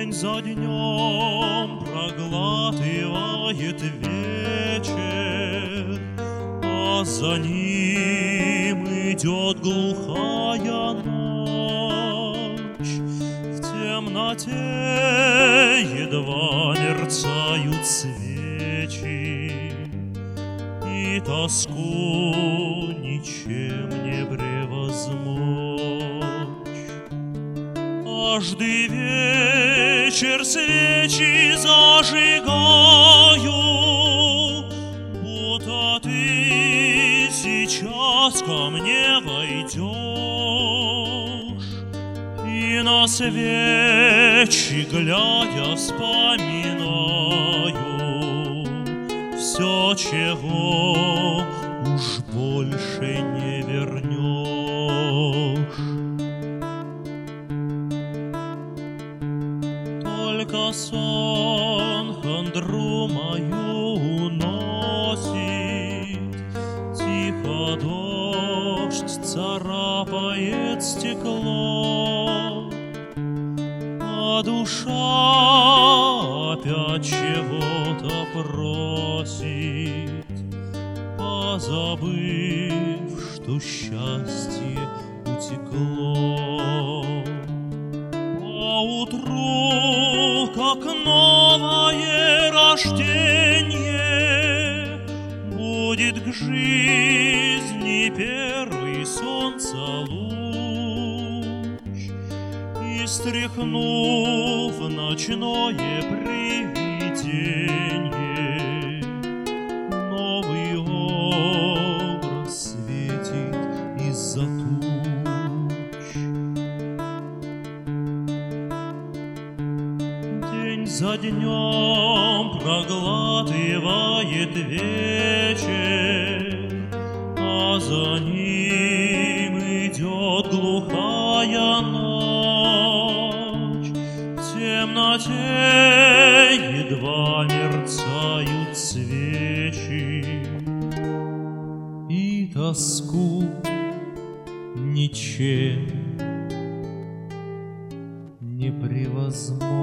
День за днем проглатывает вечер, а за ним идет глухая ночь. В темноте едва мерцают свечи, и тоску ничем не превозмочь. Каждый вечер свечи зажигаю, будто ты сейчас ко мне войдешь, и на свечи глядя вспоминаю все, чего уж больше не вернешь. Только сон хандру мою уносит, тихо дождь царапает стекло, а душа опять чего-то просит, позабыв, что счастье утекло. Поутру, как новое рождение, будет к жизни первый солнца луч, и, стряхнув ночное привидение, новый образ светит из-за туч. День за днем проглатывает вечер, а за ним идет глухая ночь. В темноте едва мерцают свечи, и тоску ничем не превозмочь.